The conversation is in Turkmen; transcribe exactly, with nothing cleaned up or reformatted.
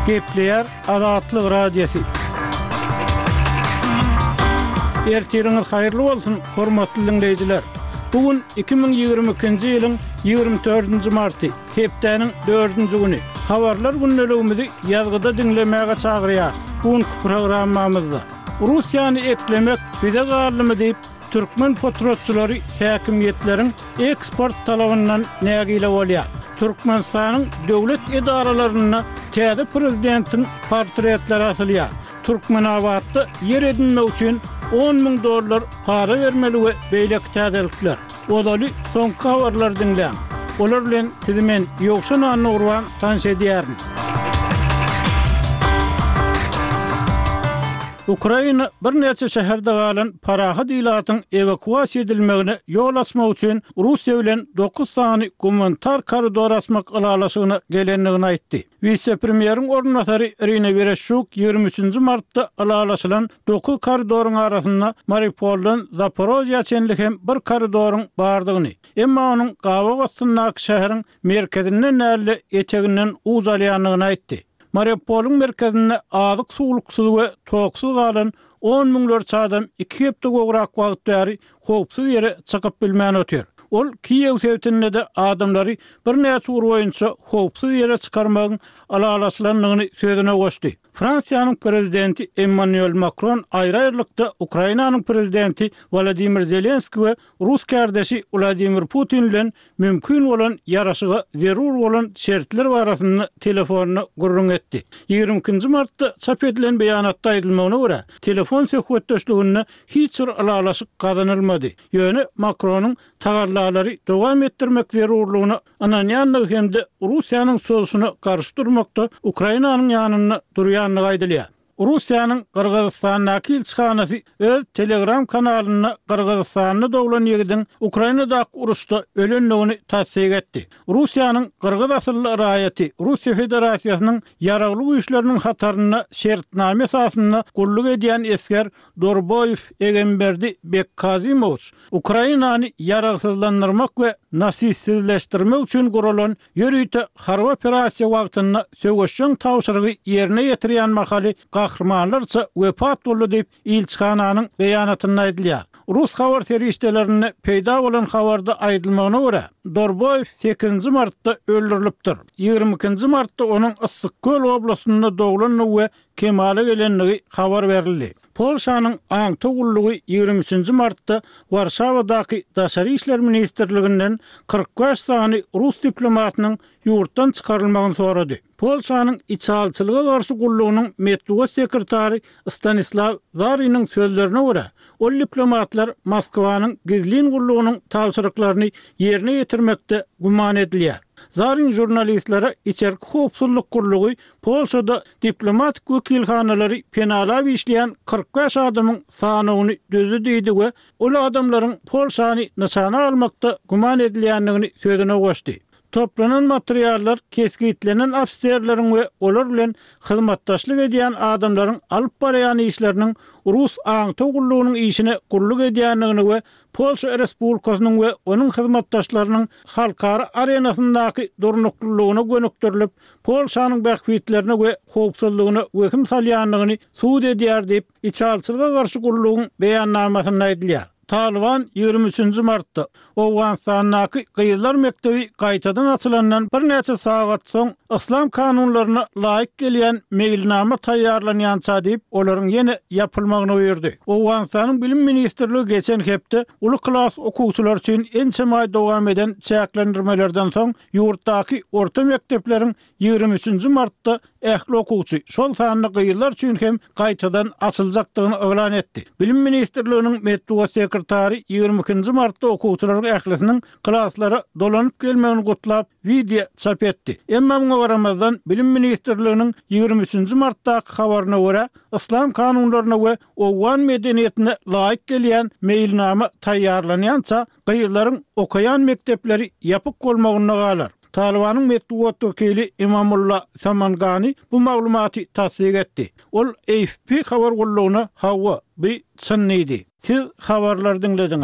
Gepleyer Azatlyk Radiosu. Ertiriňiz haýyrly bolsun, hormatly dinleýijiler. Bugün iki bin ýygrimi ikinji ýylyň ýygrimi dördünji marty, hepdeniň dördünji güni. Habarlar günneligimizi ýazgyda dinlemäge çagyrýar. Bugün programmamyzda Russiýany eklemek bize garlymy diýip türkmen patriotçylary häkimiýetleriň eksport talabyndan nägile bolýar. Türkmenistanyň döwlet edaralaryna täze prezidentin portretleri asylýar. Türkmenawatda yer edinmek üçin on ming dollar para bermeli we beýle täzelikler. Olaly soňky habarlar dinleň. Olar bilen sizimen ýoksa nany urwan tanış edýärin. Ukraina bir neçe şäherde galan paraha diýlatyň evakuasiýa edilmegine ýol açmak üçin Russiýa bilen dokuz sany gumanitar koridor açmak alalaşygyna gelenligini aýtdy. Vice-premieriň ornatary Irina Vereshchuk ýygrimi üçünji martda alalaşylan dokuz koridoryň arasynda Mariupoldan Zaporojýa çenli hem bir koridoryň bardygyny, emma onuň gawa gotsundaky şäheriň merkezinden näle eteginden uzalýanlygyny aýtdy. Mariupolun merkezinde azyk suwluksyz we toksuz galan on miňlerçe adam iki hepde gowrak wagt bäri howpsuz ýere çykyp bilmän ötýär. Ol Kiýew sewtinde de adamlary bir näçe ur boýunça howpsuz ýere çykarmagyň alalaşylanlygyny sözüne goşdy. Fransiýanyň prezidenti Emmanuel Macron aýry-aýrylykda Ukrainanyň prezidenti Volodymyr Zelenski we Rus kardeşi Vladimir Putin bilen mümkin bolan ýaraşyga zerur bolan şertler barasynda telefonyny gurrun etdi. ýygrimi ikinji martda çap edilen beýanatda aýdylmagyna görä, telefon söhbetdeşligine hiç bir alalaşyk kazanylmady. Ýöne Macronyň tagarlalary dowam etdirmek zerurlygyny ananýanlygy hemde Russiýanyň soňsuny garşdyrmakda Ukrainanyň ýanyna durýan gaýdylýar. Russiýanyň Qırgızstanyňky elçixanasy öz Telegram kanalyna Qırgızstanyny dowlan ýerden Ukrainadaky uruşda ölenligini tasdik etdi. Russiýanyň Qırgız asylly raýaty Russiýa Federasiýasynyň ýaragly güýçleriniň hataryna şertname esasynda gulluk edýän esker Dorboýew Egemberdi Bekkazimow Ukrainany ýaragsyzlandyrmak we nasissizleşdirmek üçin guralan ýörüýte harby operasiýa wagtynda söwgeşçiň tawşyrygy ýerine ýetirýän makaly gahrmanlarça wepat boldy diýip elçixananyň beýanatyna aýdylýar. Rus habar serişdelerine peýda bolan habarda aýdylmagyna görä, Dorboýew sekizinji martda öldürilipdir. ýygrimi ikinji martda onuň Issykköl oblastynda dowlanyny we kemale gelenligi habar berildi. Polşanyň aňty gullugy ýygrimi üçünji martda Warşawadaky Daşary işler ministrliginden kırk beş sany Rus diplomatynyň ýurtdan çykarylmagyny sorady. Polşanyň içalçylyga garşy gullugynyň medeniýet sekretary Stanislaw Zarynyň sözlerine görä, ol diplomatlar Moskwanyň gizlin gullugynyň tawşyryklaryny ýerine ýetirmekde guman edilýär. Zaryň jurnalistlere içerki howpsuzlyk gullugy Polşada diplomatik wekilhanalary penalap işleýän kırk beş adamyň sanawyny düzü diýdi we ol adamlaryň Polşany nişana almakda guman edilýänligini sözüne goşdy. Toplanan materiallar keskitlenen ofisiýerleriň we olar bilen hyzmatdaşlyk edýän adamlaryň alyp barýan işleriniň Rus aňty gullugynyň işine gulluk edýänligini we Polşa Respublikasynyň we onuň hyzmatdaşlarynyň halkara arenasyndaky durnuklygyny gönükdirilip, Polşanyň bähwitlerini we howpsuzlygyny wehim salýanlygyny suwd edýär diýip içalçylyga garşy gullugyň beýannamasyna aýdylýar. Taliban ýygrimi üçünji martda Owganistanyň Gyýylar mektebi gaýtadan açylandan bir näçe sagat soň islam kanunlaryna laýyk gelýän meýilnama taýýarlanýança diýip olaryň ýene ýapylmagyny buyurdy. Owganistanyň bilim ministrligi geçen hepde uly klas okuwçylar üçin ençe dowam eden çäklendirmelerden soň ýurtdaky orta mektepleriň ýygrimi üçünji martda ähli okuwçy şol sanyny gyýylar üçin hem gaýtadan açyljakdygyny öwran etdi. Bilim ministrliginiň medeniýet sekretary ýygrimi ikinji martda okuwçylaryň ählisiniň klaslara dolanyp gelmegini gutlap video çap etdi. Emma muňa garamazdan bilim ministrliginiň ýygrimi üçünji martdaky habaryna görä, islam kanunlaryna we Owgan medeniýetine laýyk gelýän meýilnama taýýarlanýança gyýylaryň okaýan mektepleri ýapyk bolmagyna galar. Talibanyň medeniýet wekili Imamullah Samangani bu maglumaty tasdik etdi. Ol A F P habar gullugyna hawa bi çynnydy. Siz habarlar dinlediniz.